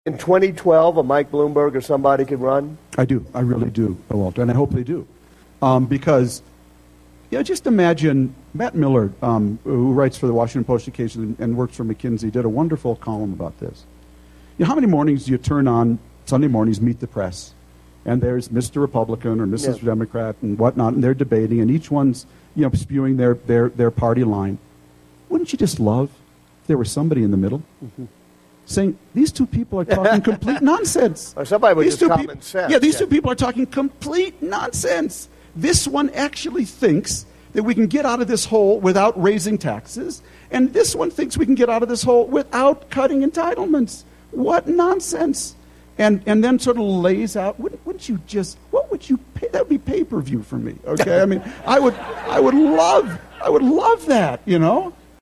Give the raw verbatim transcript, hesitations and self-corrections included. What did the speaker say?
in twenty twelve a Mike Bloomberg or somebody could run? I do. I really do, Walter, and I hope they do. Um, because, you know, just imagine Matt Miller, um, who writes for the Washington Post occasionally and works for McKinsey, did a wonderful column about this. You know, how many mornings do you turn on Sunday mornings, Meet the Press, and there's Mister Republican or Missus Yeah. Democrat and whatnot, and they're debating, and each one's, you know, spewing their, their, their party line. Wouldn't you just love if there was somebody in the middle? Mm-hmm. Saying, these two people are talking complete nonsense. Or somebody with these just common peop- sense. Yeah, these yeah. two people are talking complete nonsense. This one actually thinks that we can get out of this hole without raising taxes, and this one thinks we can get out of this hole without cutting entitlements. What nonsense. And and then sort of lays out, wouldn't, wouldn't you just, what would you pay? That would be pay-per-view for me, okay? I mean, I would, I would love, I would love that, you know?